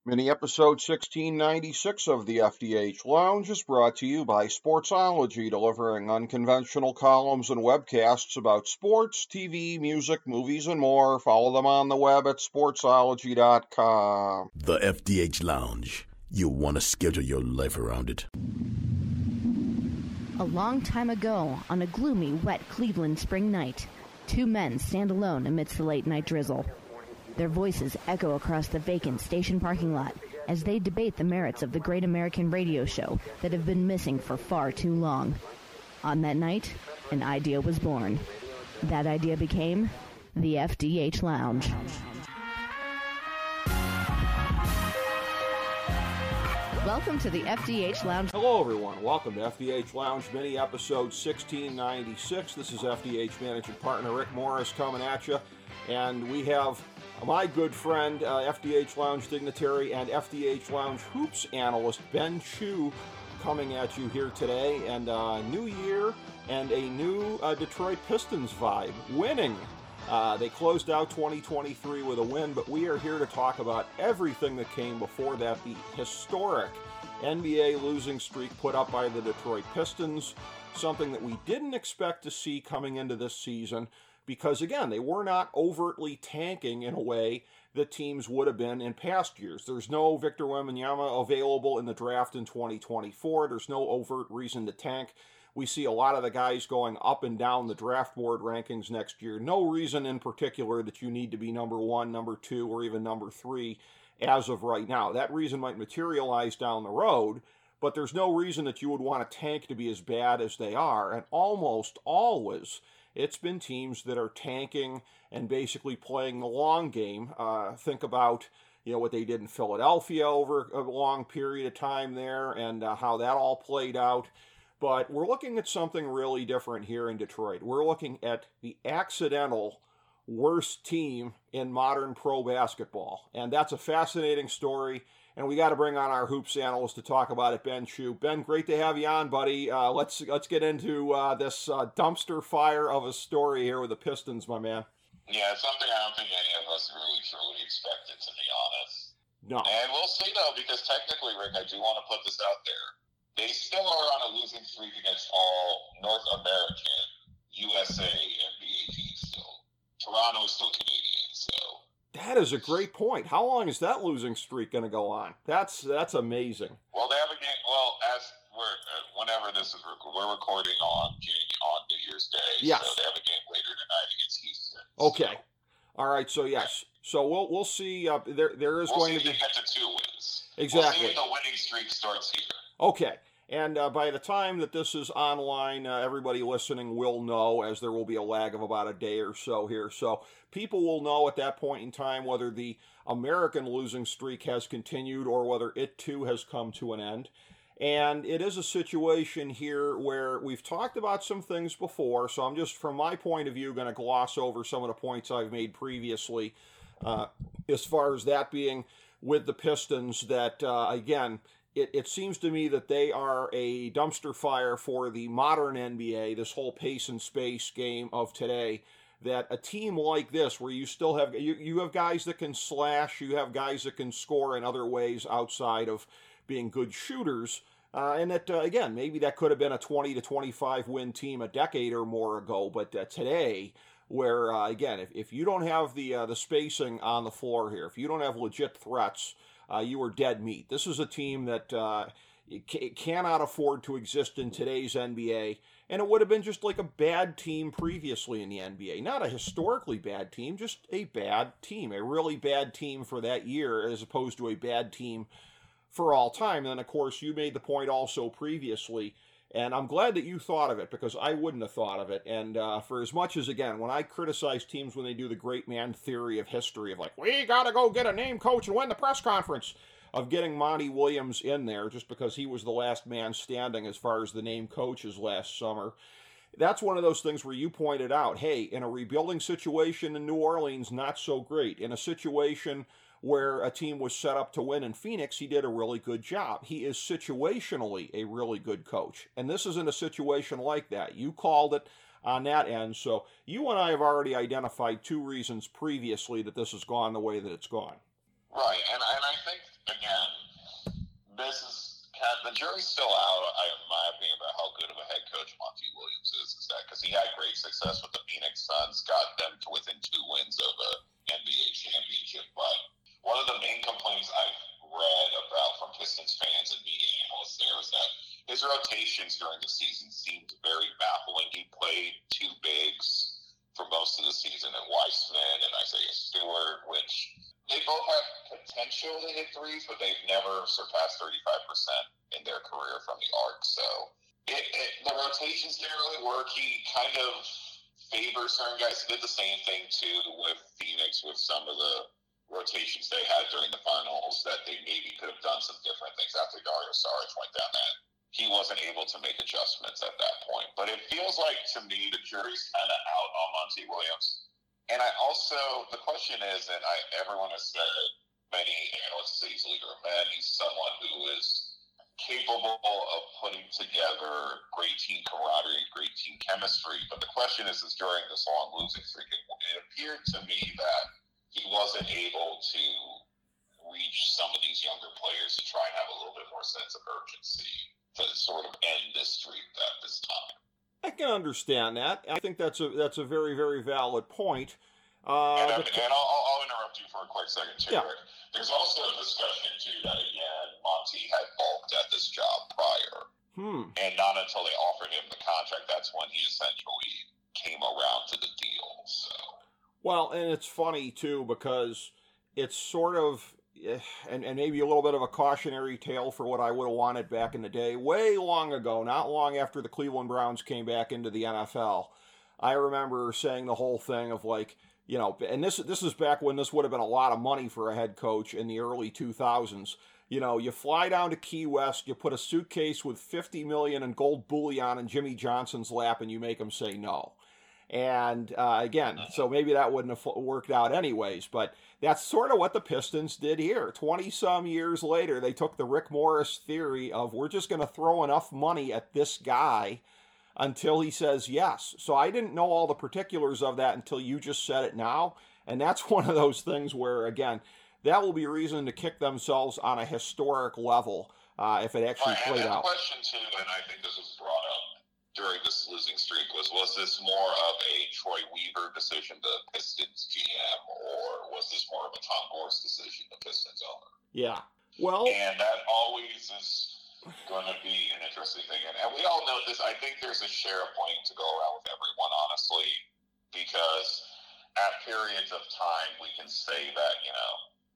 Mini episode 1696 of the FDH Lounge is brought to you by Sportsology, delivering unconventional columns and webcasts about sports, TV, music, movies, and more. Follow them on the web at sportsology.com. The FDH Lounge. You'll want to schedule your life around it. A long time ago, on a gloomy, wet Cleveland spring night, two men stand alone amidst the late-night drizzle. Their voices echo across the vacant station parking lot as they debate the merits of the great American radio show that have been missing for far too long. On that night, an idea was born. That idea became the FDH Lounge. Welcome to the FDH Lounge. Hello, everyone. Welcome to FDH Lounge Mini episode 1696. This is FDH Managing Partner Rick Morris coming at you, and we have my good friend, FDH Lounge dignitary and FDH Lounge hoops analyst Ben Chu coming at you here today. And new year and a new Detroit Pistons vibe. Winning. They closed out 2023 with a win, but we are here to talk about everything that came before that. The historic NBA losing streak put up by the Detroit Pistons, something that we didn't expect to see coming into this season. Because, again, they were not overtly tanking in a way that teams would have been in past years. There's no Victor Wembanyama available in the draft in 2024. There's no overt reason to tank. We see a lot of the guys going up and down the draft board rankings next year. No reason in particular that you need to be number one, number two, or even number three as of right now. That reason might materialize down the road, but there's no reason that you would want to tank to be as bad as they are. And almost always, it's been teams that are tanking and basically playing the long game. Think about, what they did in Philadelphia over a long period of time there and how that all played out. But we're looking at something really different here in Detroit. We're looking at the accidental worst team in modern pro basketball. And that's a fascinating story. And we got to bring on our hoops analyst to talk about it, Ben Chu. Ben, great to have you on, buddy. Let's get into this dumpster fire of a story here with the Pistons, my man. Yeah, it's something I don't think any of us really truly expected, to be honest. No. And we'll see, though, because technically, Rick, I do want to put this out there. They still are on a losing streak against all North American, USA, NBA teams still. Toronto is still Canadian, so. That is a great point. How long is that losing streak going to go on? That's amazing. Well, they have a game. Well, as whenever this is, we're recording on New Year's Day. Yes. So they have a game later tonight against Houston. Okay. So. All right. So yes. So we'll see. There is going to be. We'll see if they get to 2 wins. Exactly. We'll see if the winning streak starts here. Okay. And by the time that this is online, everybody listening will know, as there will be a lag of about a day or so here. So people will know at that point in time whether the American losing streak has continued or whether it too has come to an end. And it is a situation here where we've talked about some things before, so I'm just, from my point of view, going to gloss over some of the points I've made previously, as far as that being with the Pistons, that, again, It seems to me that they are a dumpster fire for the modern NBA, this whole pace and space game of today, that a team like this, where you still have, you have guys that can slash, you have guys that can score in other ways outside of being good shooters, and that, again, maybe that could have been a 20 to 25 win team a decade or more ago, but today, where, again, if you don't have the spacing on the floor here, if you don't have legit threats, you are dead meat. This is a team that cannot afford to exist in today's NBA, and it would have been just like a bad team previously in the NBA. Not a historically bad team, just a bad team, a really bad team for that year as opposed to a bad team for all time. And, of course, you made the point also previously, and I'm glad that you thought of it because I wouldn't have thought of it. And for as much as, again, when I criticize teams when they do the great man theory of history of like, we got to go get a name coach and win the press conference, of getting Monty Williams in there just because he was the last man standing as far as the name coaches last summer. That's one of those things where you pointed out, hey, in a rebuilding situation in New Orleans, not so great. In a situation where a team was set up to win in Phoenix, he did a really good job. He is situationally a really good coach. And this isn't a situation like that. You called it on that end. So you and I have already identified 2 reasons previously that this has gone the way that it's gone. Right. And I think, the jury's still out, in my opinion, about how good of a head coach Monty Williams is that because he had great success with the Phoenix Suns, got them to within 2 wins of an NBA championship. But one of the main complaints I've read about from Pistons fans and media analysts there is that his rotations during the season seemed very baffling. He played 2 bigs for most of the season, and Weissman and Isaiah Stewart, which they both have potential to hit threes, but they've never surpassed 35% in their career from the arc. So the rotations didn't really work. He kind of favors certain guys. He did the same thing, too, with Phoenix, with some of the rotations they had during the finals, that they maybe could have done some different things after Dario Saric went down that. He wasn't able to make adjustments at that point. But it feels like, to me, the jury's kind of out on Monty Williams. And the question is, and everyone has said, many analysts say he's a leader of men. He's someone who is capable of putting together great team camaraderie, great team chemistry. But the question is during this long losing streak, it appeared to me that he wasn't able to reach some of these younger players to try and have a little bit more sense of urgency to sort of end this streak at this time. I can understand that. I think that's a very, very valid point. And I'll interrupt you for a quick second, too, yeah. Rick. There's also a discussion, too, that, again, Monty had balked at this job prior. And not until they offered him the contract, that's when he essentially came around to the deal. So. Well, and it's funny, too, because it's sort of, and maybe a little bit of a cautionary tale for what I would have wanted back in the day, way long ago, not long after the Cleveland Browns came back into the NFL. I remember saying the whole thing of like, you know, and this is back when this would have been a lot of money for a head coach in the early 2000s. You know, you fly down to Key West, you put a suitcase with $50 million in gold bullion in Jimmy Johnson's lap, and you make him say no. And again, so maybe that wouldn't have worked out anyways, but that's sort of what the Pistons did here. 20-some years later, they took the Rick Morris theory of we're just going to throw enough money at this guy until he says yes. So I didn't know all the particulars of that until you just said it now. And that's one of those things where, again, that will be a reason to kick themselves on a historic level if it actually played out. The question, too, and I think this was brought up during this losing streak, was this more of a Troy Weaver decision, the Pistons GM, or was this more of a Tom Morris decision, the Pistons owner? Yeah. Well, and that always is going to be an interesting thing. And we all know this. I think there's a share of blame to go around with everyone, honestly, because at periods of time, we can say that, you know,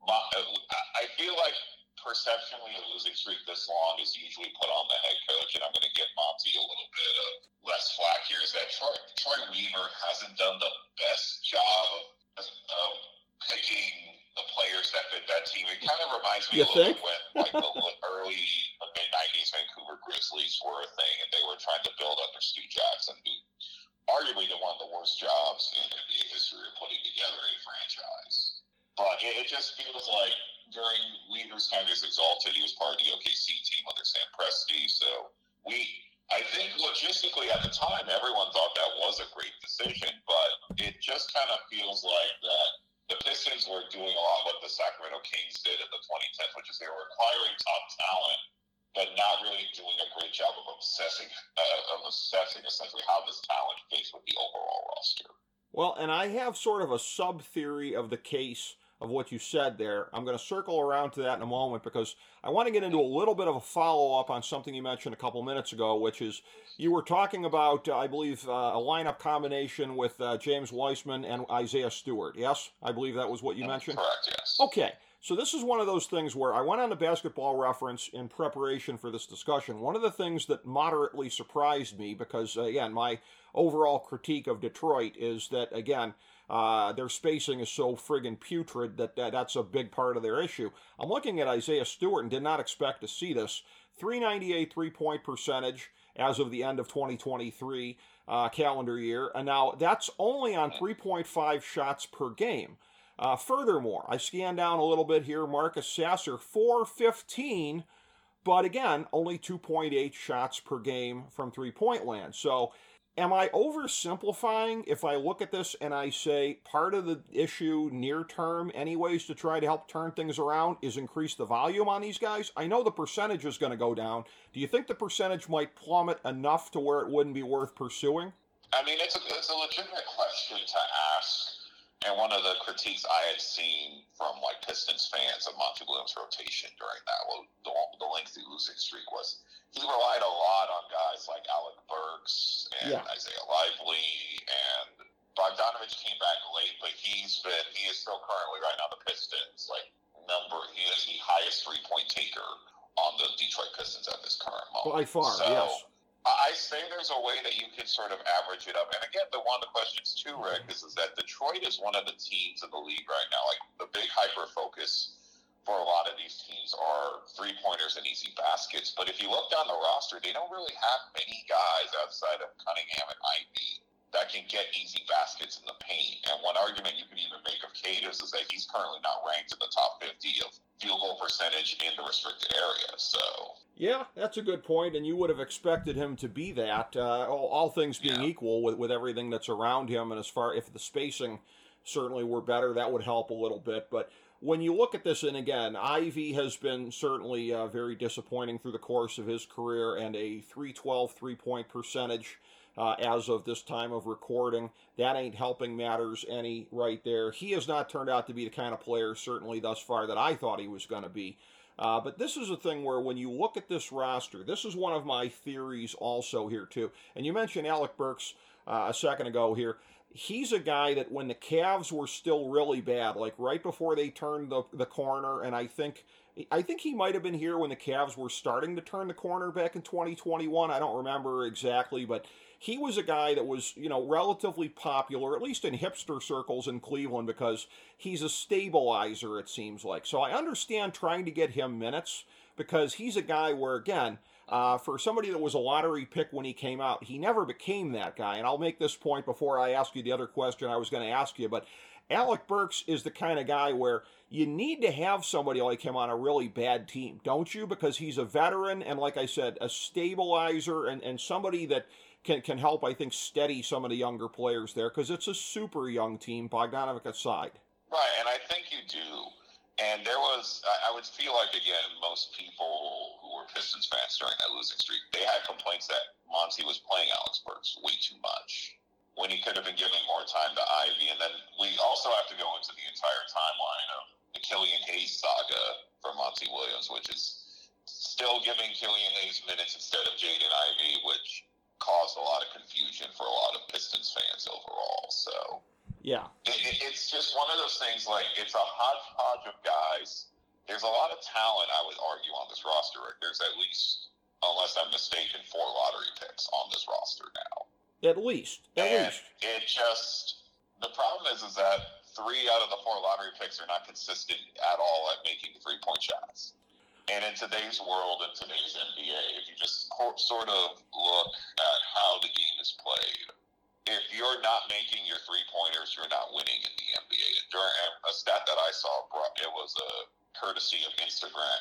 I feel like perceptionally a losing streak this long is usually put on the head coach, and I'm going to give Monty a little bit of less flack here, is that Troy Weaver hasn't done the best job of picking the players that fit that team. It kind of reminds me a little bit when like the early mid-90s Vancouver Grizzlies were a thing, and they were trying to build under Stu Jackson, who arguably did one of the worst jobs in NBA history of putting together a franchise. But it just feels like during Weaver's time, he was exalted. He was part of the OKC team under Sam Presti. So I think logistically at the time, everyone thought that was a great decision. But it just kind of feels like that the Pistons were doing a lot what the Sacramento Kings did in the 2010s, which is they were acquiring top talent, but not really doing a great job of assessing essentially how this talent fits with the overall roster. Well, and I have sort of a sub-theory of the case of what you said there. I'm going to circle around to that in a moment because I want to get into a little bit of a follow-up on something you mentioned a couple minutes ago, which is you were talking about, I believe, a lineup combination with James Weissman and Isaiah Stewart. Yes? I believe that was what you mentioned? Correct, yes. Okay. So this is one of those things where I went on to Basketball Reference in preparation for this discussion. One of the things that moderately surprised me, because, again, my overall critique of Detroit is that, again, their spacing is so friggin' putrid that's a big part of their issue. I'm looking at Isaiah Stewart and did not expect to see this. 398 three-point percentage as of the end of 2023 calendar year. And now that's only on 3.5 shots per game. Furthermore, I scanned down a little bit here. Marcus Sasser, 415, but again, only 2.8 shots per game from three-point land. So Am I oversimplifying if I look at this and I say part of the issue near term, anyways, to try to help turn things around is increase the volume on these guys? I know the percentage is going to go down. Do you think the percentage might plummet enough to where it wouldn't be worth pursuing? I mean, it's a legitimate question to ask. And one of the critiques I had seen from like Pistons fans of Monty Williams' rotation during the lengthy losing streak was he relied a lot on guys like Alec Burks and Isaiah Lively, and Bogdanovich came back late, but he is still currently right now the Pistons he is the highest 3-point taker on the Detroit Pistons at this current moment. By far, so, yes. I say there's a way that you can sort of average it up. And again, one of the questions too, Rick, is that Detroit is one of the teams in the league right now. Like the big hyper focus for a lot of these teams are 3-pointers and easy baskets. But if you look down the roster, they don't really have many guys outside of Cunningham and Ivy that can get easy baskets in the paint. And one argument you can even make of Cade is that he's currently not ranked in the top 50 of field goal percentage in the restricted area. So yeah, that's a good point, and you would have expected him to be that. All things being equal, with everything that's around him, and as far if the spacing certainly were better, that would help a little bit. But when you look at this, and again, Ivy has been certainly very disappointing through the course of his career, and a 312 3-point percentage as of this time of recording. That ain't helping matters any right there. He has not turned out to be the kind of player, certainly thus far, that I thought he was going to be. But this is a thing where when you look at this roster, this is one of my theories also here too. And you mentioned Alec Burks a second ago here. He's a guy that when the Cavs were still really bad, like right before they turned the corner, and I think he might have been here when the Cavs were starting to turn the corner back in 2021. I don't remember exactly, but he was a guy that was, relatively popular, at least in hipster circles in Cleveland, because he's a stabilizer, it seems like. So I understand trying to get him minutes, because he's a guy where, again, for somebody that was a lottery pick when he came out, he never became that guy. And I'll make this point before I ask you the other question I was going to ask you, but Alec Burks is the kind of guy where you need to have somebody like him on a really bad team, don't you? Because he's a veteran and, like I said, a stabilizer and somebody that can help, I think, steady some of the younger players there, because it's a super young team, Bogdanovic aside. Right, and I think you do. And there was, I would feel like, again, most people who were Pistons fans during that losing streak, they had complaints that Monty was playing Alex Burks way too much when he could have been giving more time to Ivy. And then we also have to go into the entire timeline of the Killian Hayes saga for Monty Williams, which is still giving Killian Hayes minutes instead of Jaden Ivey, which caused a lot of confusion for a lot of Pistons fans overall. So yeah, it's just one of those things, like, it's a hodgepodge of guys. There's a lot of talent, I would argue, on this roster. There's at least, unless I'm mistaken, 4 lottery picks on this roster now. At least. It just, the problem is that 3 out of the 4 lottery picks are not consistent at all at making 3-point shots. And in today's world, in today's NBA, if you just sort of look at how the game is played, if you're not making your 3-pointers, you're not winning in the NBA. And a stat that I saw, it was a courtesy of Instagram,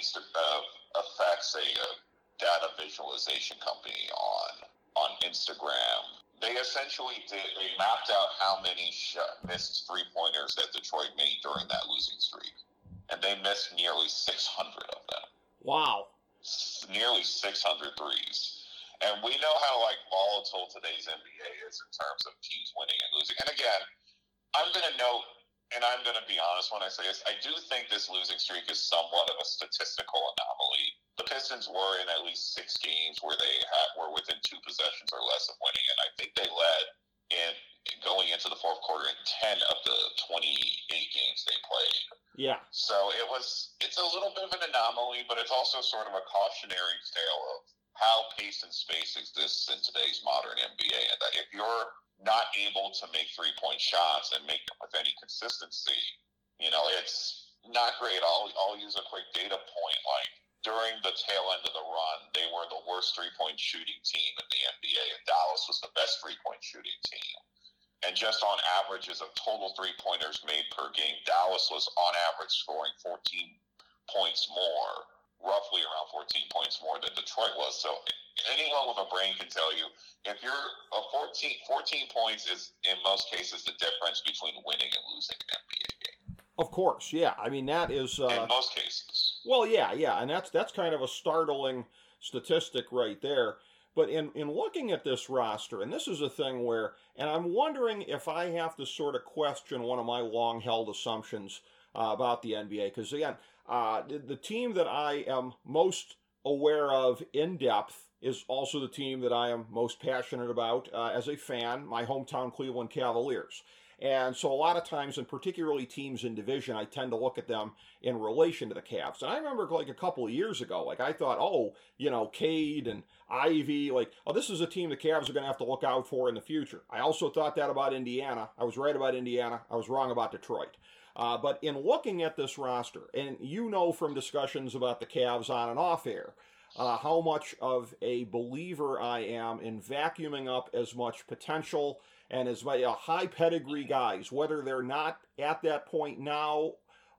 Effects, a data visualization company on Instagram. They essentially they mapped out how many missed 3-pointers that Detroit made during that losing streak. And they missed nearly 600 of them. Wow. Nearly 600 threes. And we know how, volatile today's NBA is in terms of teams winning and losing. And again, I'm going to note, and I'm going to be honest when I say this, I do think this losing streak is somewhat of a statistical anomaly. The Pistons were in at least 6 games where they were within 2 possessions or less of winning, and I think they led in going into the fourth quarter in 10 of the 28 games they played. Yeah. So it's a little bit of an anomaly, but it's also sort of a cautionary tale of how pace and space exists in today's modern NBA. And that if you're not able to make 3-point shots and make them with any consistency, it's not great. I'll use a quick data point. During the tail end of the run, they were the worst 3-point shooting team in the NBA, and Dallas was the best 3-point shooting team. And just on averages of total 3-pointers made per game, Dallas was on average scoring 14 points more roughly around 14 points more than Detroit was. So anyone with a brain can tell you, if you're a 14 points is in most cases the difference between winning and losing an NBA game. Of course, yeah. I mean, that is in most cases. Well, yeah, and that's kind of a startling statistic right there. But in looking at this roster, and this is a thing where, and I'm wondering if I have to sort of question one of my long-held assumptions about the NBA, because again, the team that I am most aware of in depth is also the team that I am most passionate about as a fan, my hometown Cleveland Cavaliers. And so a lot of times, and particularly teams in division, I tend to look at them in relation to the Cavs. And I remember like a couple of years ago, like I thought, Cade and Ivy, this is a team the Cavs are going to have to look out for in the future. I also thought that about Indiana. I was right about Indiana. I was wrong about Detroit. But in looking at this roster, and you know from discussions about the Cavs on and off air, how much of a believer I am in vacuuming up as much potential and as high pedigree guys, whether they're not at that point now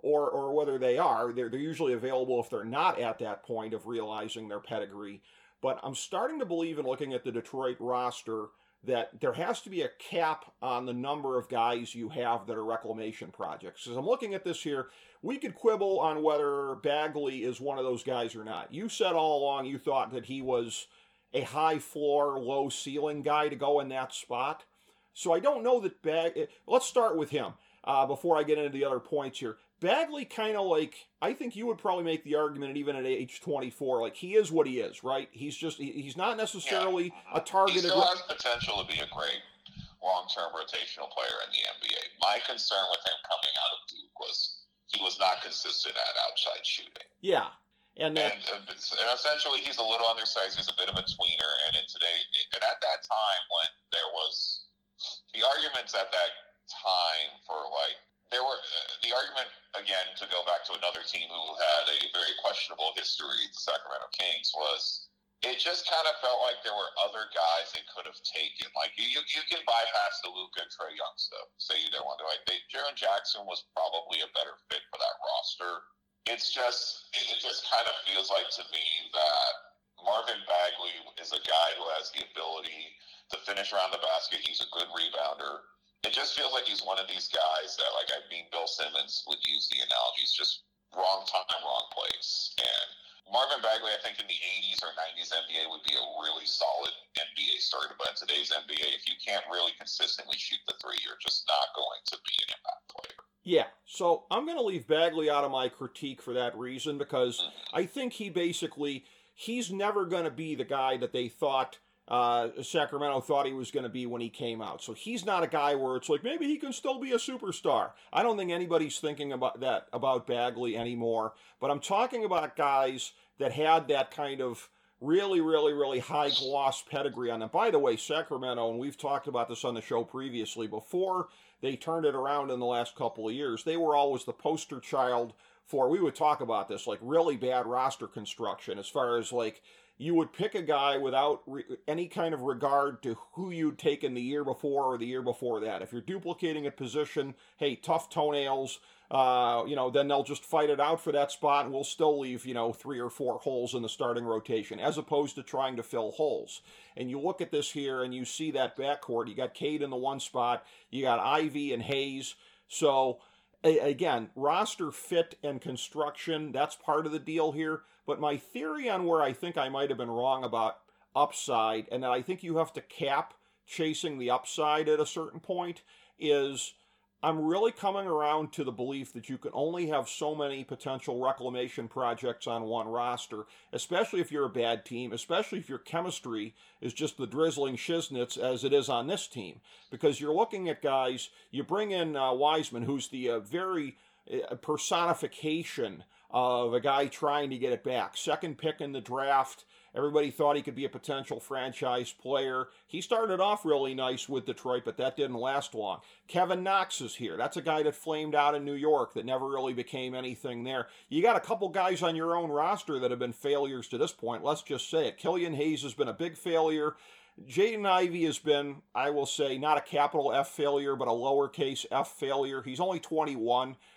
or whether they are, they're usually available if they're not at that point of realizing their pedigree. But I'm starting to believe in looking at the Detroit roster that there has to be a cap on the number of guys you have that are reclamation projects. As I'm looking at this here, we could quibble on whether Bagley is one of those guys or not. You said all along you thought that he was a high floor, low ceiling guy to go in that spot. So I don't know that let's start with him before I get into the other points here. Bagley kind of I think you would probably make the argument even at age 24, he is what he is, right? He's not necessarily a targeted... He still has potential to be a great long-term rotational player in the NBA. My concern with him coming out of Duke was he was not consistent at outside shooting. Yeah. And essentially he's a little undersized, he's a bit of a tweener, and at that time when there was... The arguments at that time for there were the argument again to go back to another team who had a very questionable history, the Sacramento Kings, was it just kind of felt like there were other guys they could have taken. You can bypass the Luka and Trae Young stuff. Say you don't want to. Jaren Jackson was probably a better fit for that roster. It just kind of feels like to me that Marvin Bagley is a guy who has the ability to finish around the basket. He's a good rebounder. It just feels like he's one of these guys that, Bill Simmons would use the analogy. It's just wrong time, wrong place. And Marvin Bagley, I think in the 80s or 90s NBA would be a really solid NBA starter. But in today's NBA, if you can't really consistently shoot the three, you're just not going to be an impact player. Yeah, so I'm going to leave Bagley out of my critique for that reason because I think he's never going to be the guy that they thought Sacramento thought he was going to be when he came out. So he's not a guy where it's maybe he can still be a superstar. I don't think anybody's thinking about that about Bagley anymore. But I'm talking about guys that had that kind of really, really, really high gloss pedigree on them. By the way, Sacramento, and we've talked about this on the show previously, before they turned it around in the last couple of years, they were always the poster child for, we would talk about this, really bad roster construction as far as you would pick a guy without any kind of regard to who you'd taken the year before or the year before that. If you're duplicating a position, hey, tough toenails, then they'll just fight it out for that spot and we'll still leave, 3 or 4 holes in the starting rotation as opposed to trying to fill holes. And you look at this here and you see that backcourt. You got Cade in the one spot. You got Ivy and Hayes. So, again, roster fit and construction, that's part of the deal here. But my theory on where I think I might have been wrong about upside, and that I think you have to cap chasing the upside at a certain point, is I'm really coming around to the belief that you can only have so many potential reclamation projects on one roster, especially if you're a bad team, especially if your chemistry is just the drizzling shiznits as it is on this team. Because you're looking at guys, you bring in Wiseman, who's the very personification of a guy trying to get it back. Second pick in the draft. Everybody thought he could be a potential franchise player. He started off really nice with Detroit, but that didn't last long. Kevin Knox is here. That's a guy that flamed out in New York that never really became anything there. You got a couple guys on your own roster that have been failures to this point. Let's just say it. Killian Hayes has been a big failure. Jaden Ivey has been, I will say, not a capital F failure, but a lowercase f failure. He's only 21.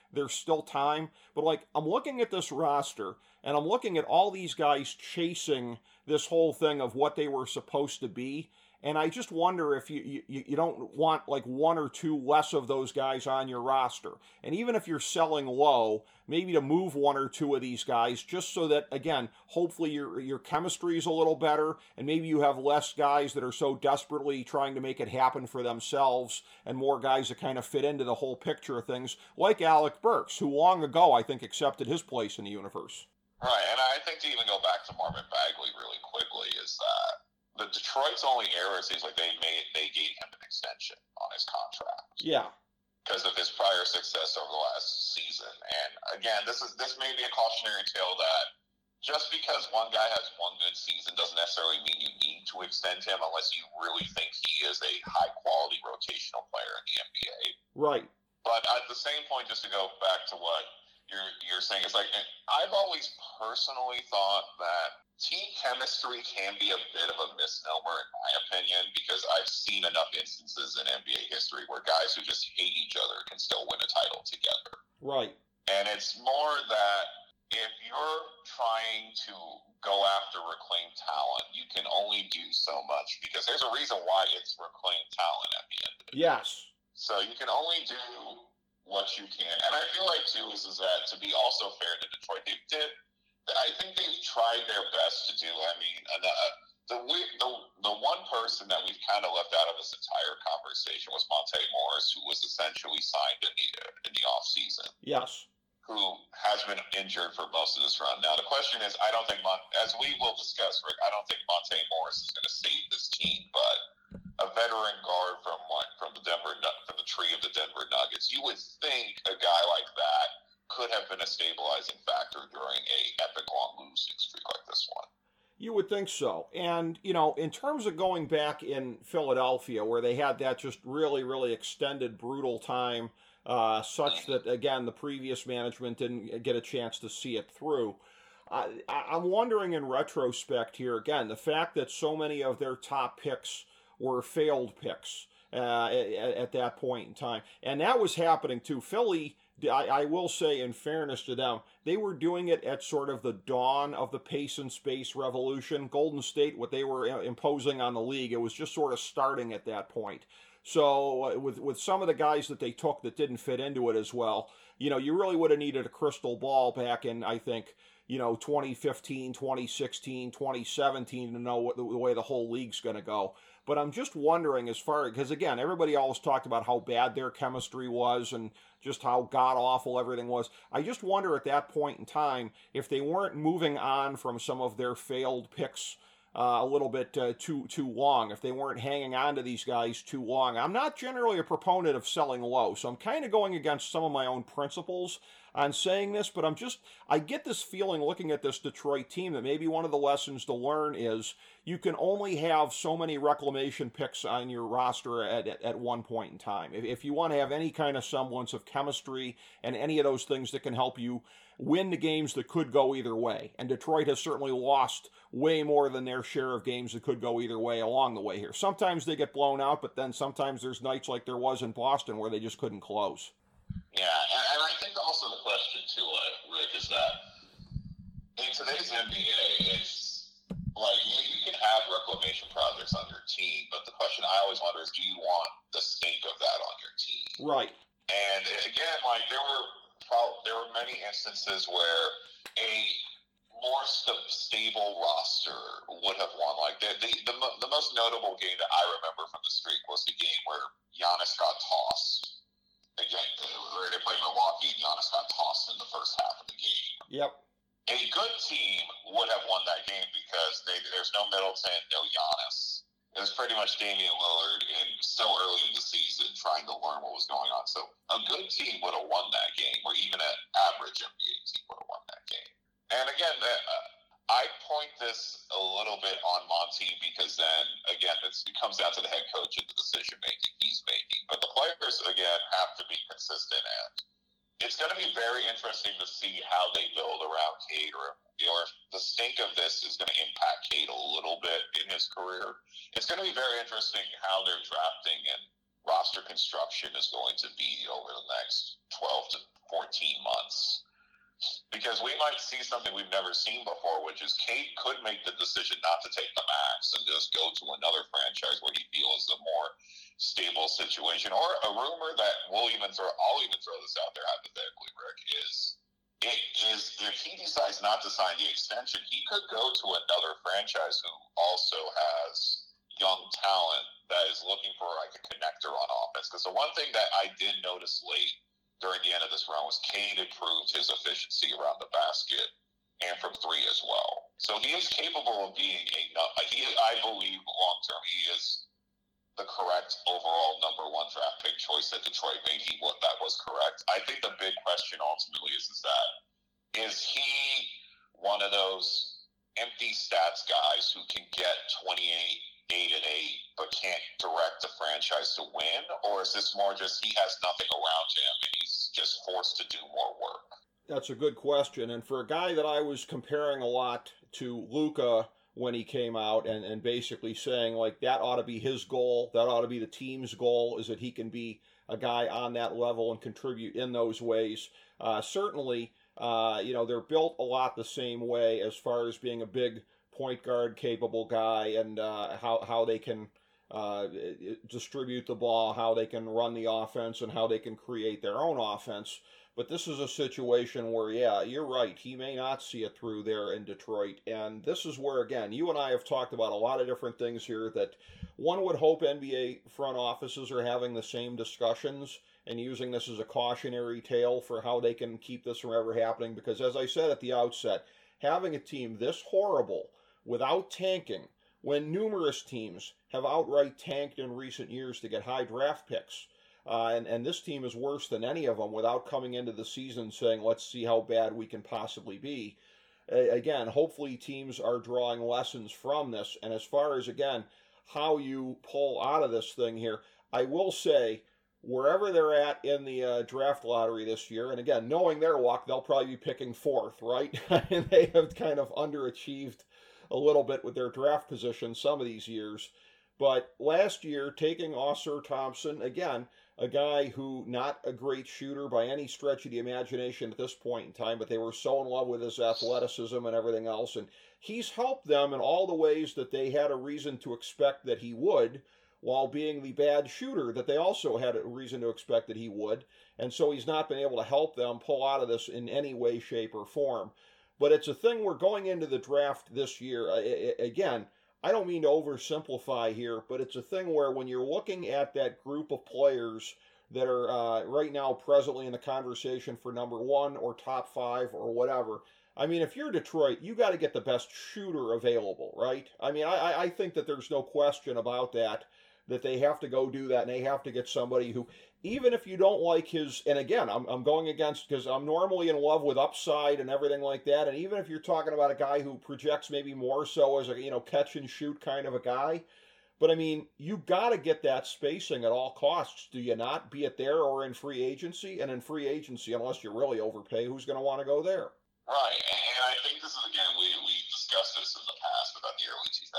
there's still time. But, like, I'm looking at this roster, and I'm looking at all these guys chasing this whole thing of what they were supposed to be. And I just wonder if you don't want like one or two less of those guys on your roster. And even if you're selling low, maybe to move one or two of these guys just so that, again, hopefully your chemistry is a little better and maybe you have less guys that are so desperately trying to make it happen for themselves and more guys that kind of fit into the whole picture of things, like Alec Burks, who long ago I think accepted his place in the universe. Right, and I think to even go back to Marvin Bagley really quickly is that the Detroit's only error seems like they gave him an extension on his contract. Yeah. Because of his prior success over the last season. And again, this may be a cautionary tale that just because one guy has one good season doesn't necessarily mean you need to extend him unless you really think he is a high quality rotational player in the NBA. Right. But at the same point, just to go back to what you're saying, it's like I've always personally thought that team chemistry can be a bit of a misnomer, in my opinion, because I've seen enough instances in NBA history where guys who just hate each other can still win a title together. Right. And it's more that if you're trying to go after reclaimed talent, you can only do so much because there's a reason why it's reclaimed talent at the end of it. Yes. So you can only do what you can. And I feel like, too, is that to be also fair to Detroit, I think they've tried their best to do. I mean, the one person that we've kind of left out of this entire conversation was Monte Morris, who was essentially signed in the off season. Yes. Who has been injured for most of this run. Now the question is, I don't think, as we will discuss, Rick, I don't think Monte Morris is going to save this team, but a veteran guard from the tree of the Denver Nuggets, you would think a guy like that could have been a stabilizing factor during a epic long losing streak like this one. You would think so. And, you know, in terms of going back in Philadelphia, where they had that just really, really extended, brutal time, such that, again, the previous management didn't get a chance to see it through. I'm wondering in retrospect here, again, the fact that so many of their top picks were failed picks at that point in time. And that was happening too. Philly, I will say, in fairness to them, they were doing it at sort of the dawn of the pace and space revolution. Golden State, what they were imposing on the league, it was just sort of starting at that point. So with some of the guys that they took that didn't fit into it as well, you know, you really would have needed a crystal ball back in, I think, 2015, 2016, 2017 to know what the way the whole league's going to go. But I'm just wondering because again, everybody always talked about how bad their chemistry was and just how god-awful everything was. I just wonder at that point in time if they weren't moving on from some of their failed picks a little bit too long, if they weren't hanging on to these guys too long. I'm not generally a proponent of selling low, so I'm kind of going against some of my own principles on saying this, but I get this feeling looking at this Detroit team that maybe one of the lessons to learn is you can only have so many reclamation picks on your roster at one point in time. If you want to have any kind of semblance of chemistry and any of those things that can help you win the games that could go either way. And Detroit has certainly lost way more than their share of games that could go either way along the way here. Sometimes they get blown out, but then sometimes there's nights like there was in Boston where they just couldn't close. Yeah, and I think also the question too, Rick, is that in today's NBA, it's like you can have reclamation projects on your team, but the question I always wonder is, do you want the stink of that on your team? Right. And again, like there were many instances where a more stable roster would have won. Like the most notable game that I remember from the streak was the game where Giannis got tossed. Again, they played Milwaukee, and Giannis got tossed in the first half of the game. Yep. A good team would have won that game because there's no Middleton, no Giannis. It was pretty much Damian Lillard so early in the season trying to learn what was going on. So a good team would have won that game, or even an average NBA team would have won that game. And again, I point this a little bit on Monty because then, again, it comes down to the head coach and the decision-making he's making. But the players, again, have to be consistent. And it's going to be very interesting to see how they build around Cade, or if the stink of this is going to impact Cade a little bit in his career. It's going to be very interesting how they're drafting and roster construction is going to be over the next 12 to 14 months. Because we might see something we've never seen before, which is Kate could make the decision not to take the max and just go to another franchise where he feels a more stable situation. Or a rumor that I'll even throw this out there hypothetically, Rick, is if he decides not to sign the extension, he could go to another franchise who also has young talent that is looking for like a connector on offense. Because the one thing that I did notice late during the end of this round was Kane improved his efficiency around the basket and from three as well. So he is capable of being I believe long-term, he is the correct overall number one draft pick choice that Detroit made. That was correct. I think the big question ultimately is he one of those empty stats guys who can get 28, 8 and 8, but can't direct the franchise to win? Or is this more just he has nothing around him and he's just forced to do more work? That's a good question. And for a guy that I was comparing a lot to Luka when he came out and basically saying, like, that ought to be his goal, that ought to be the team's goal, is that he can be a guy on that level and contribute in those ways. Certainly, they're built a lot the same way as far as being a big point guard capable guy and how they can distribute the ball, how they can run the offense, and how they can create their own offense. But this is a situation where, yeah, you're right, he may not see it through there in Detroit. And this is where, again, you and I have talked about a lot of different things here that one would hope NBA front offices are having the same discussions and using this as a cautionary tale for how they can keep this from ever happening. Because as I said at the outset, having a team this horrible without tanking, when numerous teams have outright tanked in recent years to get high draft picks, and this team is worse than any of them without coming into the season saying, let's see how bad we can possibly be. Again, hopefully teams are drawing lessons from this. And as far as, again, how you pull out of this thing here, I will say, wherever they're at in the draft lottery this year, and again, knowing their luck, they'll probably be picking fourth, right? And they have kind of underachieved a little bit with their draft position some of these years. But last year, taking Ausar Thompson, again, a guy who not a great shooter by any stretch of the imagination at this point in time, but they were so in love with his athleticism and everything else. And he's helped them in all the ways that they had a reason to expect that he would, while being the bad shooter that they also had a reason to expect that he would. And so he's not been able to help them pull out of this in any way, shape, or form. But it's a thing we're going into the draft this year. Again, I don't mean to oversimplify here, but it's a thing where when you're looking at that group of players that are right now presently in the conversation for number one or top five or whatever, I mean, if you're Detroit, you got to get the best shooter available, right? I mean, I think that there's no question about that they have to go do that, and they have to get somebody who, even if you don't like his, and again, I'm going against, because I'm normally in love with upside and everything like that, and even if you're talking about a guy who projects maybe more so as a, catch and shoot kind of a guy, but I mean, you got to get that spacing at all costs, do you not? Be it there or in free agency, and in free agency, unless you really overpay, who's going to want to go there? Right, and I think this is, again, we discussed this in the past about the early 2000s,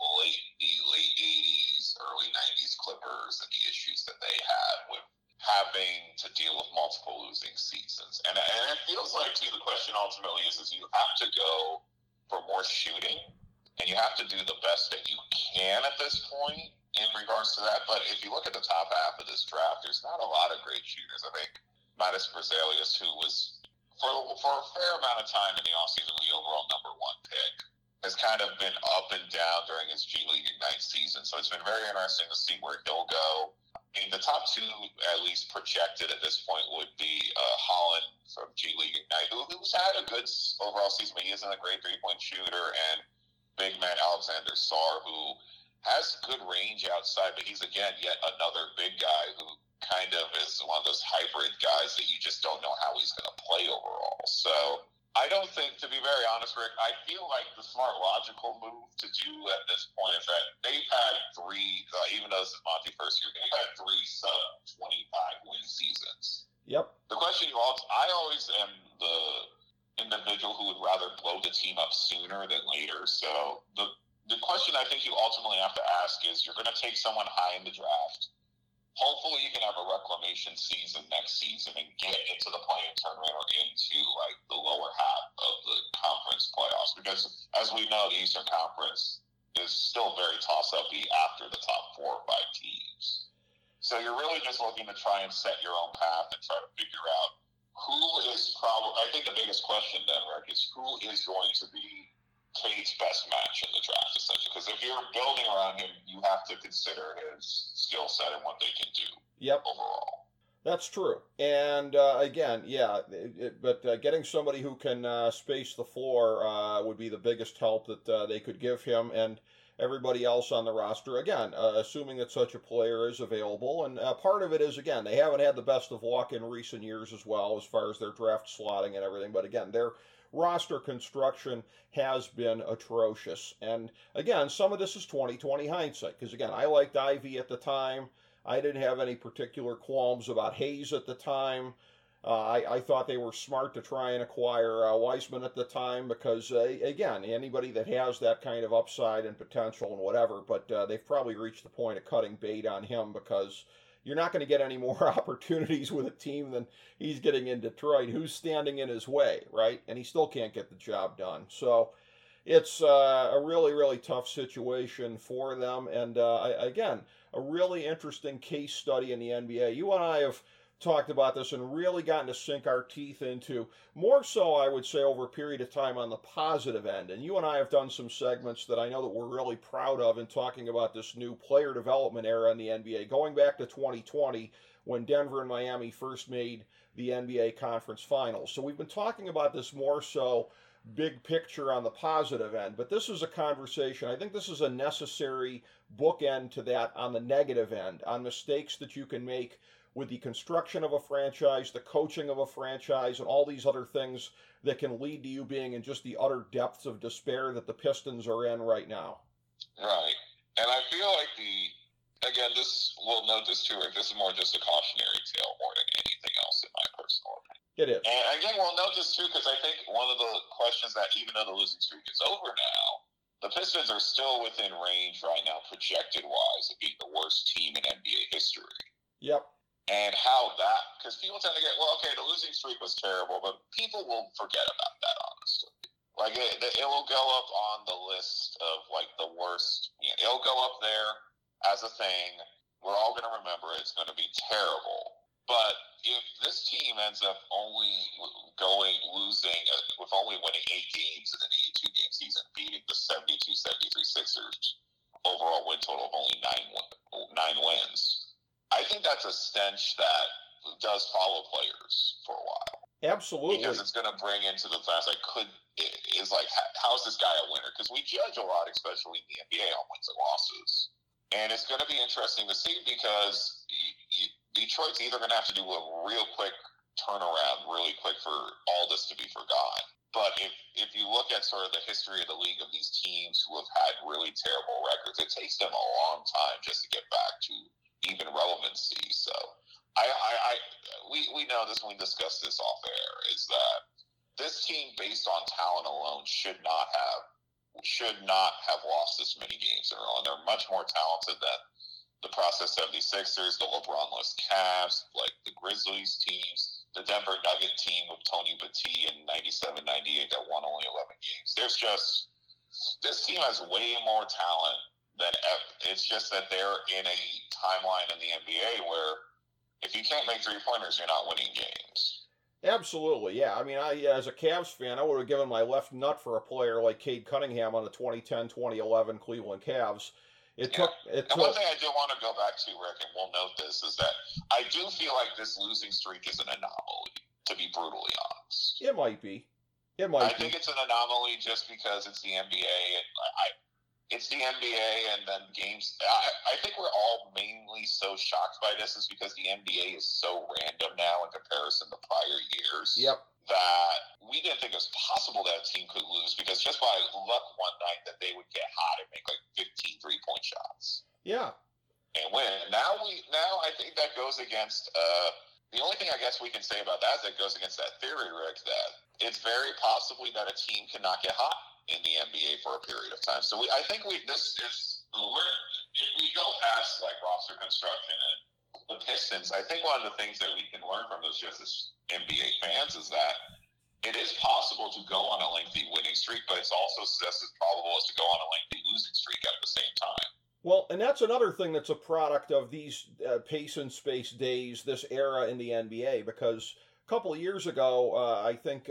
late 80s, early 90s Clippers and the issues that they had with having to deal with multiple losing seasons. And it feels like, too, the question ultimately is you have to go for more shooting, and you have to do the best that you can at this point in regards to that. But if you look at the top half of this draft, there's not a lot of great shooters. I think Matas Berzelius, who was for a fair amount of time in the offseason the overall number one pick, has kind of been up and down during his G League Ignite season. So it's been very interesting to see where he'll go. I mean, the top two, at least projected at this point, would be Holland from G League Ignite, who's had a good overall season, but he isn't a great three-point shooter, and big man Alexander Sarr, who has good range outside, but he's, again, yet another big guy who kind of is one of those hybrid guys that you just don't know how he's going to play overall. So I don't think, to be very honest, Rick, I feel like the smart, logical move to do at this point is that they've had three, even though this is Monty first year, they've had three sub-25 win seasons. Yep. The question I always am the individual who would rather blow the team up sooner than later. So the question I think you ultimately have to ask is, you're going to take someone high in the draft. hopefully you can have a reclamation season next season and get into the play-in tournament or into like the lower half of the conference playoffs, because as we know, the Eastern Conference is still very toss-up-y after the top 4 or 5 teams. So you're really just looking to try and set your own path and try to figure out who is probably, I think the biggest question then, Rick, is who is going to be Cade's best match in the draft, essentially. Because if you're building around him, you have to consider his skill set and what they can do overall. That's true. And again, but getting somebody who can space the floor would be the biggest help that they could give him and everybody else on the roster. Again, assuming that such a player is available. And part of it is, again, they haven't had the best of luck in recent years as well as far as their draft slotting and everything. But again, their roster construction has been atrocious. And again, some of this is 20/20 hindsight. Because again, I liked Ivy at the time. I didn't have any particular qualms about Hayes at the time. I thought they were smart to try and acquire Wiseman at the time because, again, anybody that has that kind of upside and potential and whatever, but they've probably reached the point of cutting bait on him because you're not going to get any more opportunities with a team than he's getting in Detroit. Who's standing in his way, right? And he still can't get the job done. So it's a really, really tough situation for them. And again, a really interesting case study in the NBA. You and I have talked about this and really gotten to sink our teeth into, more so I would say over a period of time on the positive end. And you and I have done some segments that I know that we're really proud of in talking about this new player development era in the NBA, going back to 2020 when Denver and Miami first made the NBA Conference Finals. So we've been talking about this more so big picture on the positive end, but this is a conversation. I think this is a necessary bookend to that on the negative end, on mistakes that you can make with the construction of a franchise, the coaching of a franchise, and all these other things that can lead to you being in just the utter depths of despair that the Pistons are in right now. Right. And I feel like we'll note this too, Rick, this is more just a cautionary tale more than anything else in my personal opinion. It is. And again, we'll note this too, because I think one of the questions that even though the losing streak is over now, the Pistons are still within range right now, projected-wise, of being the worst team in NBA history. Yep. And how that, because people tend to get, well, okay, the losing streak was terrible, but people will forget about that, honestly. Like, it will go up on the list of, like, the worst. It'll go up there as a thing. We're all going to remember it. It's going to be terrible. But if this team ends up only losing, with only winning 8 games in an 82-game season, beating the 72-73 Sixers, overall win total of only 9 wins, I think that's a stench that does follow players for a while. Absolutely. Because it's going to bring into the class, how's this guy a winner? Because we judge a lot, especially in the NBA, on wins and losses. And it's going to be interesting to see because Detroit's either going to have to do a real quick turnaround really quick for all this to be forgotten. But if you look at sort of the history of the league of these teams who have had really terrible records, it takes them a long time just to get back to even relevancy. So we know this when we discussed this off air, is that this team, based on talent alone, should not have lost this many games in a row. And they're much more talented than the process 76ers, the LeBron-less Cavs, like the Grizzlies teams, the Denver Nugget team with Tony Battie in 97-98 that won only 11 games. This team has way more talent than ever. It's just that they're in a timeline in the NBA where if you can't make three-pointers, you're not winning games. Absolutely, yeah. I mean, as a Cavs fan, I would have given my left nut for a player like Cade Cunningham on the 2010-2011 Cleveland Cavs. One thing I do want to go back to, Rick, and we'll note this, is that I do feel like this losing streak is an anomaly, to be brutally honest. It might be. I think it's an anomaly just because it's the NBA, and it's the NBA, and then games. I think we're all mainly so shocked by this is because the NBA is so random now in comparison to prior years. Yep. That we didn't think it was possible that a team could lose because just by luck one night that they would get hot and make like 15 3-point shots. Yeah. And win. Now I think that goes against the only thing I guess we can say about that is that goes against that theory, Rick, that it's very possibly that a team cannot get hot in the NBA for a period of time. So if we go past like roster construction and the Pistons, I think one of the things that we can learn from this just as NBA fans is that it is possible to go on a lengthy winning streak, but it's also just as probable as to go on a lengthy losing streak at the same time. Well, and that's another thing that's a product of these pace and space days, this era in the NBA, because a couple of years ago, I think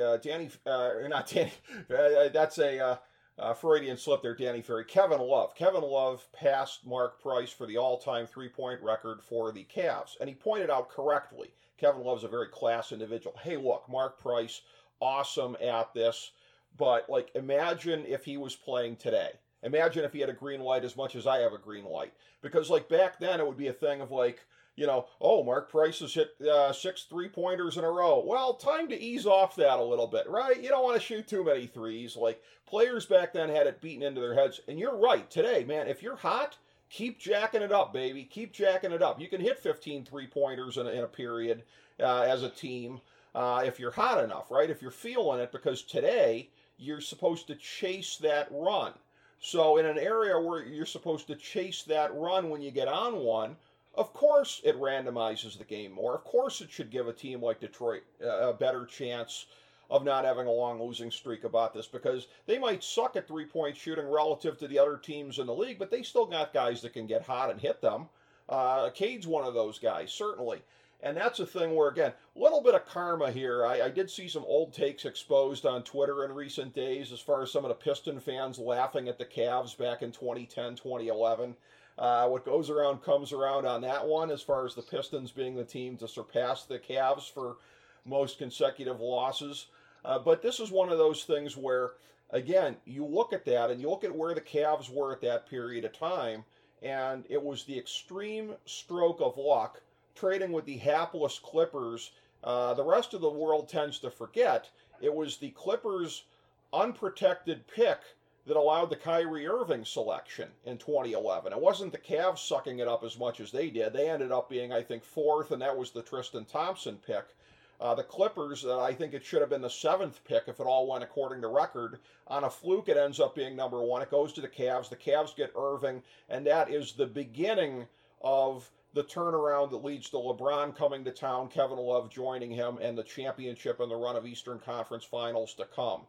not Danny, that's a Freudian slip there, Danny Ferry. Kevin Love. Kevin Love passed Mark Price for the all-time three-point record for the Cavs, and he pointed out correctly, Kevin Love's a very class individual. Hey, look, Mark Price, awesome at this, but like imagine if he was playing today. Imagine if he had a green light as much as I have a green light. Because like back then it would be a thing of like, oh, Mark Price has hit 6 3-pointers in a row. Well, time to ease off that a little bit, right? You don't want to shoot too many threes. Like players back then had it beaten into their heads. And you're right, today, man, if you're hot, keep jacking it up, baby. Keep jacking it up. You can hit 15 3-pointers in a period as a team if you're hot enough, right? If you're feeling it, because today you're supposed to chase that run. So in an area where you're supposed to chase that run when you get on one, of course it randomizes the game more. Of course it should give a team like Detroit a better chance of not having a long losing streak about this, because they might suck at three-point shooting relative to the other teams in the league, but they still got guys that can get hot and hit them. Cade's one of those guys, certainly. And that's a thing where, again, a little bit of karma here. I did see some old takes exposed on Twitter in recent days as far as some of the Piston fans laughing at the Cavs back in 2010, 2011. What goes around comes around on that one, as far as the Pistons being the team to surpass the Cavs for most consecutive losses. But this is one of those things where, again, you look at that and you look at where the Cavs were at that period of time, and it was the extreme stroke of luck trading with the hapless Clippers. The rest of the world tends to forget it was the Clippers' unprotected pick that allowed the Kyrie Irving selection in 2011. It wasn't the Cavs sucking it up as much as they did. They ended up being, I think, 4th, and that was the Tristan Thompson pick. The Clippers, I think it should have been the 7th pick if it all went according to record. On a fluke, it ends up being number 1. It goes to the Cavs. The Cavs get Irving, and that is the beginning of the turnaround that leads to LeBron coming to town, Kevin Love joining him, and the championship and the run of Eastern Conference Finals to come.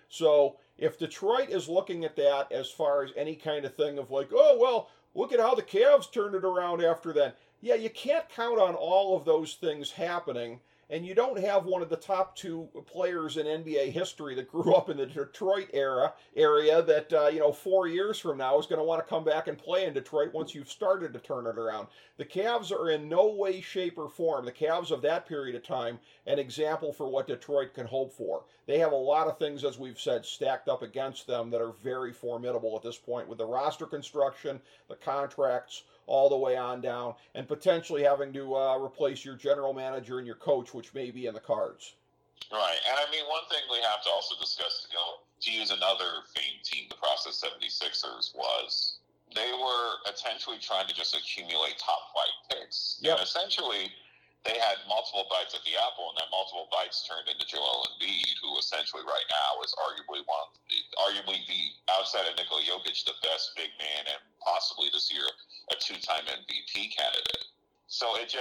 So if Detroit is looking at that as far as any kind of thing of like, oh, well, look at how the Cavs turned it around after that. Yeah, you can't count on all of those things happening, and you don't have one of the top 2 players in NBA history that grew up in the Detroit area that, 4 years from now is going to want to come back and play in Detroit once you've started to turn it around. The Cavs are in no way, shape, or form, the Cavs of that period of time, an example for what Detroit can hope for. They have a lot of things, as we've said, stacked up against them that are very formidable at this point with the roster construction, the contracts, all the way on down, and potentially having to replace your general manager and your coach, which may be in the cards. Right, and I mean, one thing we have to also discuss, to use another famed team, the Process 76ers, was they were essentially trying to just accumulate top flight picks. Yep. And essentially, they had multiple bites at the apple, and that multiple bites turned into Joel Embiid, who essentially right now is arguably the outside of Nikola Jokic, the best big man, and possibly this year a 2-time MVP candidate. So I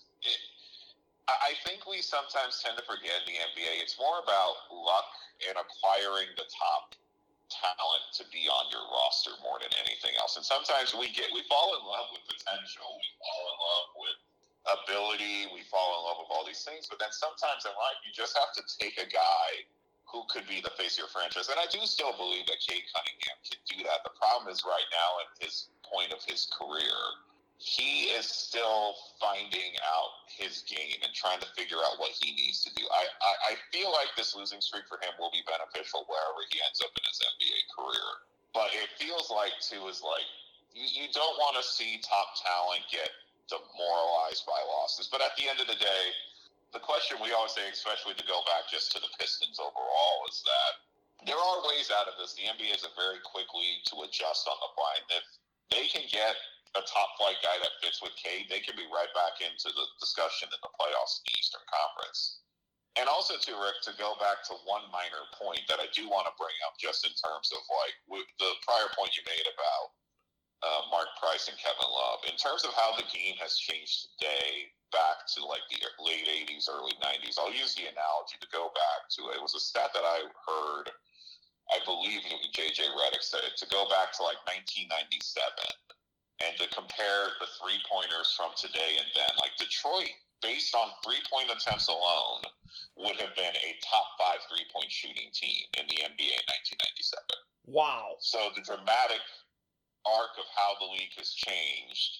think we sometimes tend to forget in the NBA, it's more about luck and acquiring the top talent to be on your roster more than anything else. And sometimes we fall in love with potential, we fall in love with ability, we fall in love with all these things, but then sometimes in life you just have to take a guy who could be the face of your franchise. And I do still believe that Cade Cunningham can do that. The problem is right now at his point of his career, he is still finding out his game and trying to figure out what he needs to do. I feel like this losing streak for him will be beneficial wherever he ends up in his NBA career. But it feels like, too, is like you don't want to see top talent get demoralized by losses. But at the end of the day, the question we always say, especially to go back just to the Pistons overall, is that there are ways out of this. The NBA is a very quick league to adjust on the fly. And if they can get a top flight guy that fits with Cade, they can be right back into the discussion in the playoffs in the Eastern Conference. And also, too, Rick, to go back to one minor point that I do want to bring up just in terms of like the prior point you made about Mark Price and Kevin Love. In terms of how the game has changed today, back to like the late 80s, early 90s, I'll use the analogy to go back to it. It was a stat that I heard, I believe J.J. Redick said it, to go back to like 1997 and to compare the three-pointers from today and then. Like Detroit, based on three-point attempts alone, would have been a top 5 three-point shooting team in the NBA in 1997. Wow. So the dramatic arc of how the league has changed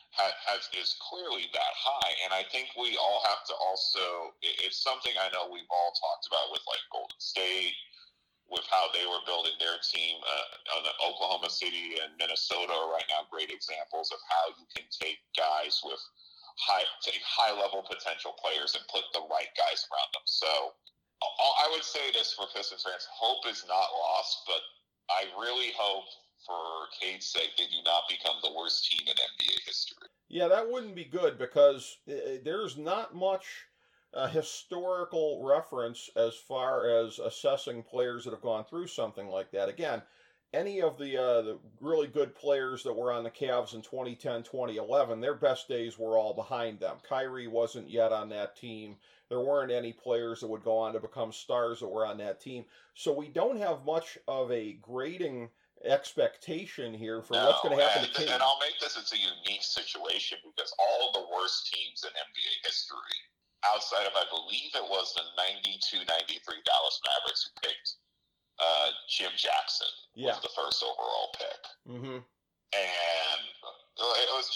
is clearly that high. And I think we all have to also, it's something I know we've all talked about with like Golden State, with how they were building their team. Oklahoma City and Minnesota are right now great examples of how you can take guys with high level potential players and put the right guys around them. So I would say this for Pistons fans, hope is not lost, but I really hope for Cade's sake they do not become the worst team in NBA history. Yeah, that wouldn't be good because there's not much historical reference as far as assessing players that have gone through something like that. Again, any of the really good players that were on the Cavs in 2010, 2011, their best days were all behind them. Kyrie wasn't yet on that team. There weren't any players that would go on to become stars that were on that team. So we don't have much of a grading expectation here for what's going to happen to Cade. And I'll make this, it's a unique situation because all of the worst teams in NBA history, outside of, I believe it was the 92-93 Dallas Mavericks who picked Jim Jackson was the first overall pick. Mm-hmm. And it was,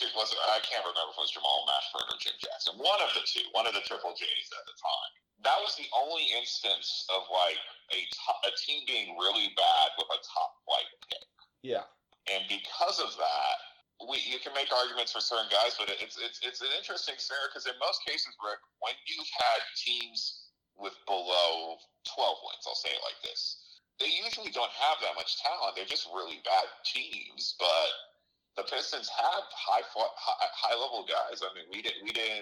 I can't remember if it was Jamal Mashburn or Jim Jackson. One of the two, one of the Triple J's at the time. That was the only instance of like a team being really bad with a top flight pick. Yeah. And because of that, you can make arguments for certain guys, but it's an interesting scenario because in most cases, Rick, when you've had teams with below 12 wins, I'll say it like this, they usually don't have that much talent. They're just really bad teams, but the Pistons have high level guys. I mean, we didn't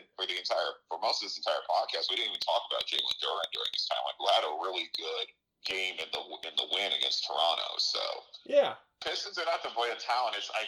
for most of this entire podcast, we didn't even talk about Jalen Duren during his time, who had a really good game in the win against Toronto. So yeah, Pistons are not devoid of talent. It's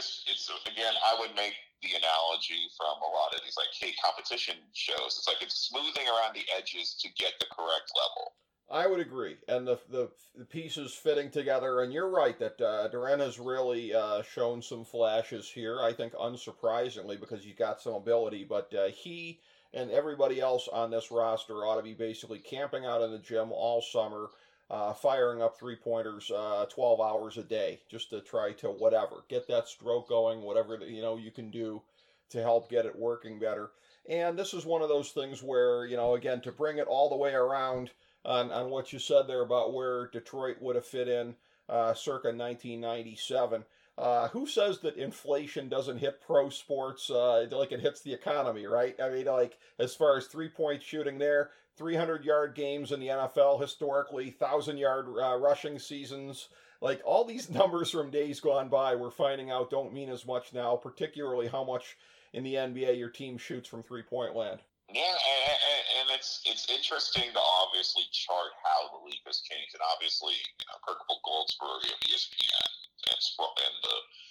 again, I would make the analogy from a lot of these like competition shows. It's like it's smoothing around the edges to get the correct level. I would agree, and the pieces fitting together, and you're right that Duren has really shown some flashes here, I think unsurprisingly, because he's got some ability, but he and everybody else on this roster ought to be basically camping out in the gym all summer, firing up three-pointers 12 hours a day, just to try to get that stroke going, whatever you can do to help get it working better. And this is one of those things where, again, to bring it all the way around on what you said there about where Detroit would have fit in circa 1997. Who says that inflation doesn't hit pro sports like it hits the economy, right? I mean, like, as far as three-point shooting there, 300-yard games in the NFL historically, 1,000-yard rushing seasons, like all these numbers from days gone by we're finding out don't mean as much now, particularly how much in the NBA your team shoots from three-point land. Yeah, and it's interesting to obviously chart how the league has changed, and obviously, Kirkable Goldsberry of ESPN and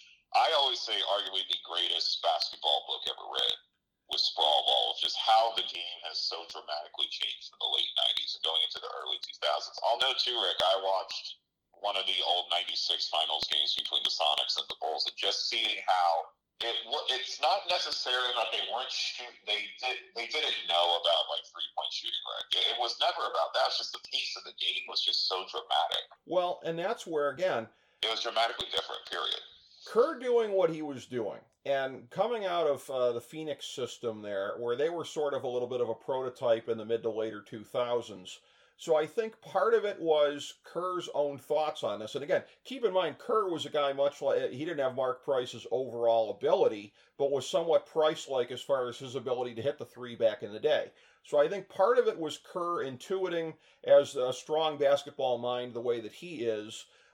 I always say arguably the greatest basketball book ever read was Sprawl Ball, just how the game has so dramatically changed in the late 90s and going into the early 2000s. I'll note too, Rick, I watched one of the old 96 finals games between the Sonics and the Bulls, and just seeing how it's not necessarily that they weren't shooting. They didn't know about like 3-point shooting, right? It was never about that. It's just the pace of the game was just so dramatic. Well, and that's where, again, it was dramatically different, period. Kerr doing what he was doing and coming out of the Phoenix system there, where they were sort of a little bit of a prototype in the mid to later 2000s. So I think part of it was Kerr's own thoughts on this. And again, keep in mind, Kerr was a guy much like, he didn't have Mark Price's overall ability, but was somewhat Price-like as far as his ability to hit the three back in the day. So I think part of it was Kerr intuiting as a strong basketball mind the way that he is,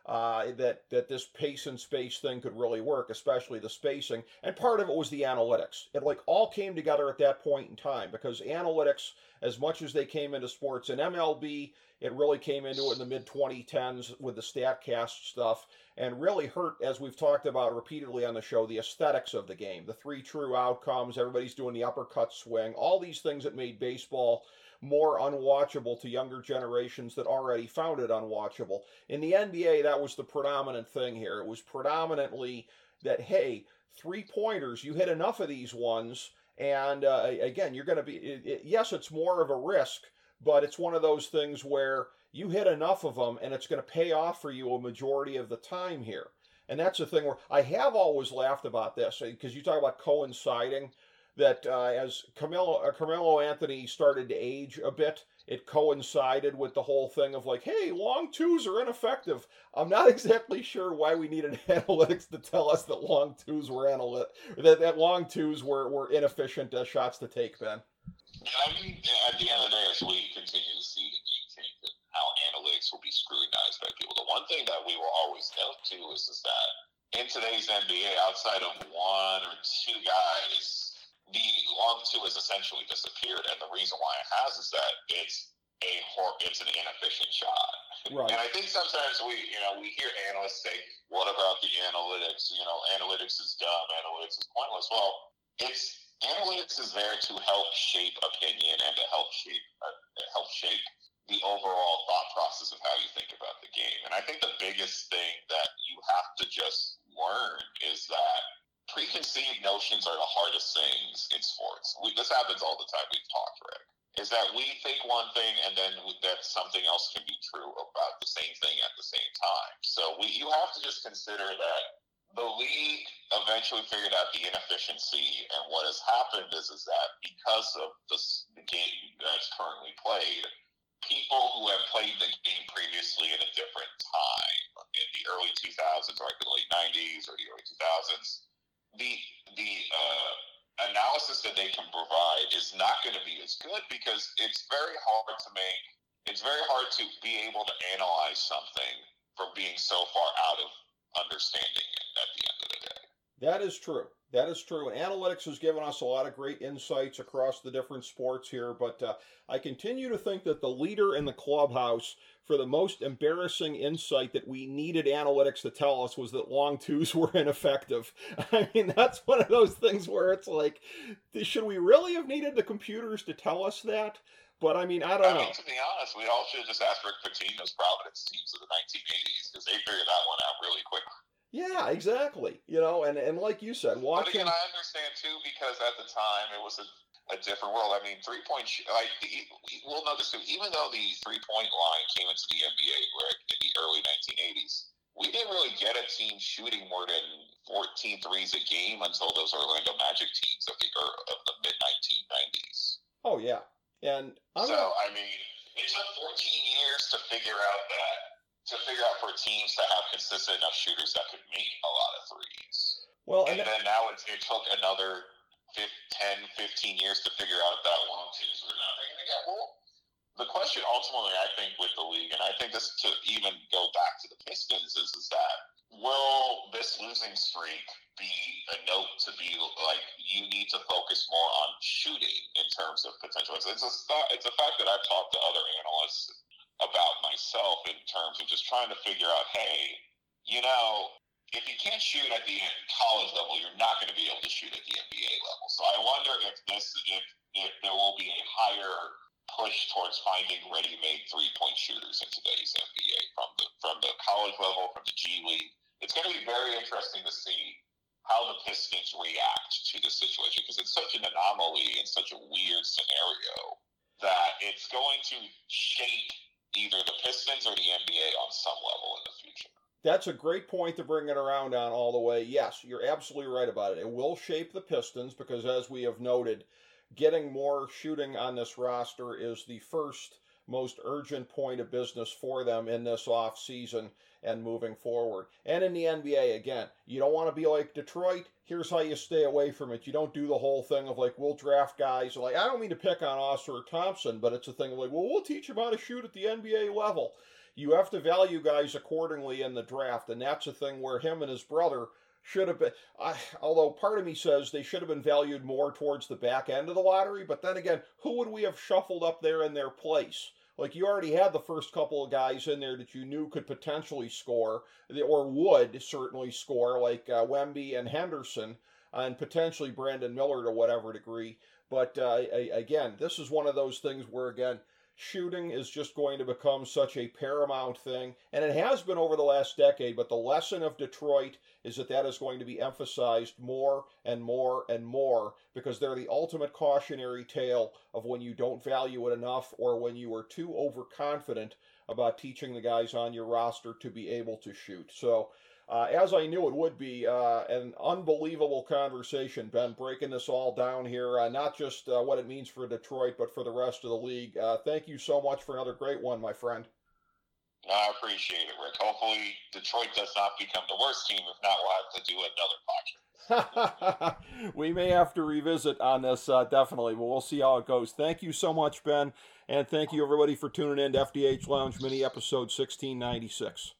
that this pace and space thing could really work, especially the spacing. And part of it was the analytics. It like all came together at that point in time because analytics, as much as they came into sports in MLB, it really came into it in the mid 2010s with the StatCast stuff and really hurt, as we've talked about repeatedly on the show, the aesthetics of the game. The three true outcomes, everybody's doing the uppercut swing, all these things that made baseball more unwatchable to younger generations that already found it unwatchable. In the NBA, that was the predominant thing here. It was predominantly that, hey, three-pointers, you hit enough of these ones, and again, you're going to be, yes, it's more of a risk, but it's one of those things where you hit enough of them, and it's going to pay off for you a majority of the time here. And that's the thing where I have always laughed about this, because you talk about coinciding, that as Carmelo Anthony started to age a bit, it coincided with the whole thing of like, hey, long twos are ineffective. I'm not exactly sure why we needed analytics to tell us that long twos were that long twos were inefficient shots to take, Ben. Yeah, I mean, at the end of the day, as we continue to see the game change and how analytics will be scrutinized by people, the one thing that we will always note too is that in today's NBA, outside of one or two guys, the long two has essentially disappeared, and the reason why it has is that it's an inefficient shot. Right. And I think sometimes we hear analysts say, "What about the analytics? Analytics is dumb. Analytics is pointless." Well, analytics is there to help shape opinion and to help shape the overall thought process of how you think about the game. And I think the biggest thing that you have to just learn is that preconceived notions are the hardest things in sports. This happens all the time. We've talked, Rick. Is that we think one thing and then that something else can be true about the same thing at the same time. So you have to just consider that the league eventually figured out the inefficiency, and what has happened is that because of the game that's currently played, people who have played the game previously in a different time, in the early 2000s, or like the late 90s or the early 2000s, the analysis that they can provide is not going to be as good because it's very hard to be able to analyze something from being so far out of understanding it at the end of the day. That is true. That is true. And analytics has given us a lot of great insights across the different sports here, but I continue to think that the leader in the clubhouse for the most embarrassing insight that we needed analytics to tell us was that long twos were ineffective. I mean, that's one of those things where it's like, should we really have needed the computers to tell us that? But I mean, I don't know. To be honest, we all should have just asked Rick Pitino's Providence teams of the 1980s because they figured that one out really quick. Yeah, exactly. And like you said, watching. But again, I understand too because at the time it was a different world. I mean, 3-point we'll notice too. Even though the 3-point line came into the NBA in the early 1980s, we didn't really get a team shooting more than 14 threes a game until those Orlando Magic teams of the mid 1990s. Oh yeah, and I mean, it took 14 years to figure out for teams to have consistent enough shooters that could make a lot of threes. Well, and then now it took another 10, 15 years to figure out that long twos were not going to get. Well, the question ultimately, I think, with the league, and I think this to even go back to the Pistons, is that will this losing streak be a note to be like you need to focus more on shooting in terms of potential? It's a fact that I've talked to other analysts about myself in terms of just trying to figure out, hey, if you can't shoot at the college level, you're not going to be able to shoot at the NBA level. So I wonder if there will be a higher push towards finding ready-made three-point shooters in today's NBA from the college level, from the G League. It's going to be very interesting to see how the Pistons react to the situation because it's such an anomaly and such a weird scenario that it's going to shape either the Pistons or the NBA on some level in the future. That's a great point to bring it around on all the way. Yes, you're absolutely right about it. It will shape the Pistons because, as we have noted, getting more shooting on this roster is the first most urgent point of business for them in this off season and moving forward. And in the NBA, again, you don't want to be like Detroit. Here's how you stay away from it. You don't do the whole thing of like, we'll draft guys. Like, I don't mean to pick on Oscar or Thompson, but it's a thing of like, well, we'll teach them how to shoot at the NBA level. you have to value guys accordingly in the draft, and that's a thing where him and his brother should have been, although part of me says they should have been valued more towards the back end of the lottery, but then again, who would we have shuffled up there in their place? Like, you already had the first couple of guys in there that you knew could potentially score, or would certainly score, like Wemby and Henderson, and potentially Brandon Miller to whatever degree. But again, this is one of those things where, again, shooting is just going to become such a paramount thing, and it has been over the last decade, but the lesson of Detroit is that is going to be emphasized more and more and more, because they're the ultimate cautionary tale of when you don't value it enough, or when you are too overconfident about teaching the guys on your roster to be able to shoot. So, as I knew it would be, an unbelievable conversation, Ben, breaking this all down here, not just what it means for Detroit, but for the rest of the league. Thank you so much for another great one, my friend. I appreciate it, Rick. Hopefully Detroit does not become the worst team. If not, we'll have to do another podcast. We may have to revisit on this, definitely, but we'll see how it goes. Thank you so much, Ben, and thank you, everybody, for tuning in to FDH Lounge Mini Episode 1696.